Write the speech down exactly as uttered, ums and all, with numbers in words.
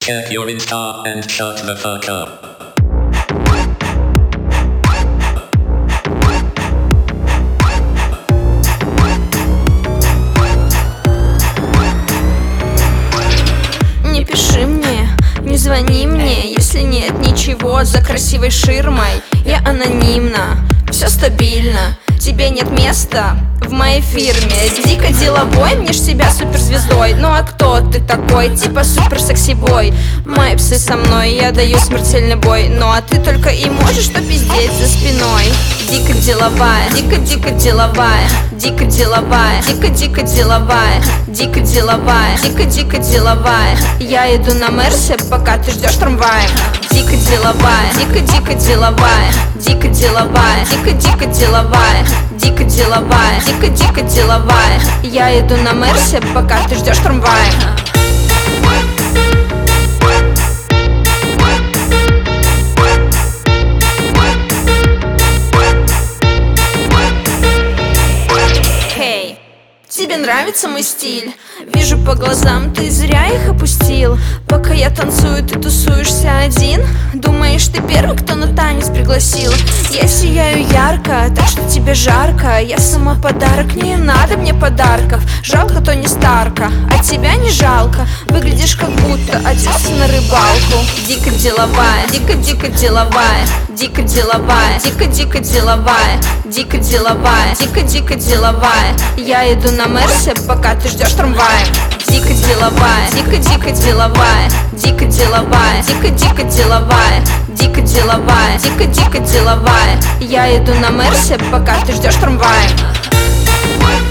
Check your Insta and shut the fuck up. Не пиши мне, не звони мне, если нет ничего за красивой ширмой. Я анонимна, все стабильно, тебе нет места в моей фирме. Дико деловой, мнешь себя суперзвездой. Ну а кто ты такой? Типа супер секси-бой. Мои псы со мной, я даю смертельный бой. Ну а ты только и можешь что пиздеть за спиной. Дико деловая, дико-дико деловая, дико деловая, дико-дико деловая, дико деловая, дико-дико деловая. Я иду на Мерсе, пока ты ждешь трамвая. Дико деловая, дико-дико деловая, дико деловая, дико-дико деловая, дико деловая, дико-дико деловая. Я иду на Мерсе, пока ты ждешь трамвая. Тебе нравится мой стиль? Вижу по глазам, ты зря их опустил. Пока я танцую, ты тусуешься один. Думаешь, ты первый, кто на танец пригласил? Я сияю ярко, так что тебе жарко. Я сама подарок, не надо мне подарков. Жалко Тони Старка, а тебя не жалко. Выглядишь как будто оделся на рыбалку. Дико деловая, дико-дико деловая, дико деловая, дико-дико деловая, дико деловая, дико-дико деловая. Я иду на Мерсе, пока ты ждешь трамвая. Дико деловая, дико-дико деловая, дико деловая, дико-дико деловая, дико деловая, дико-дико деловая. Я иду на Мерсе, пока ты ждешь трамвая.